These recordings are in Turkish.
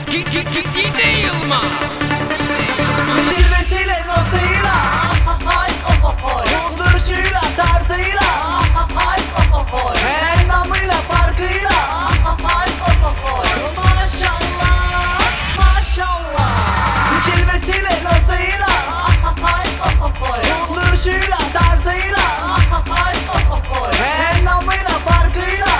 DJ Yılmaz. Cilvesiyle, nazıyla, duruşuyla, tarzıyla, endamıyla, farkıyla, maşallah, maşallah. Cilvesiyle, nazıyla, duruşuyla, tarzıyla, endamıyla, farkıyla,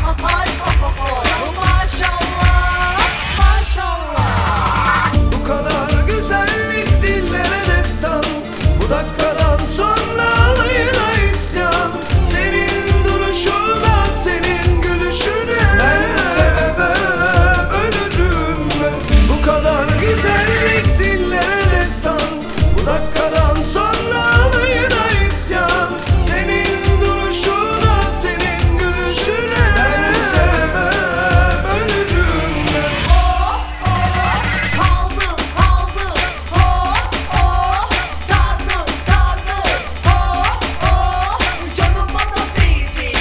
maşallah, maşallah. Bu kadar güzellik dillere destan, bu dakikadan sonra alayına isyan. Senin duruşuna, senin gülüşüne ben sevemem, ölürüm ben. Bu kadar güzellik dillere destan, bu dakikadan sonra alayına isyan. Senin duruşuna, senin gülüşüne ben sevemem, ölürüm ben. Aldım, sardım, canım bana değsin.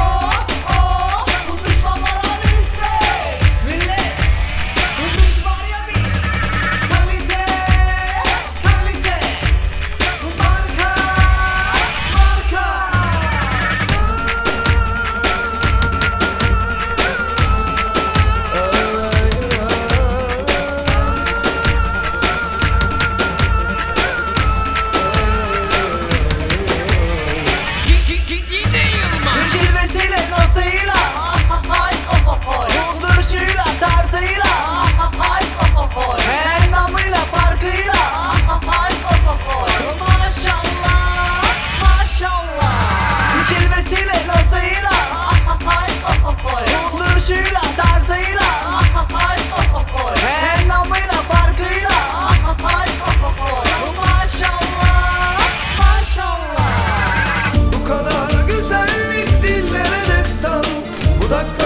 Düşmanlara respect. Millet, biz var ya biz. Kalite, marka. DJ Yılmaz. Cilvesiyle, nazıyla, duruşuyla, tarzıyla, endamıyla, farkıyla, maşallah, maşallah. Cilvesiyle, nazıyla, duruşuyla, tarzıyla, endamıyla, farkıyla, maşallah, maşallah. Bu kadar güzellik dillere destan, bu dakika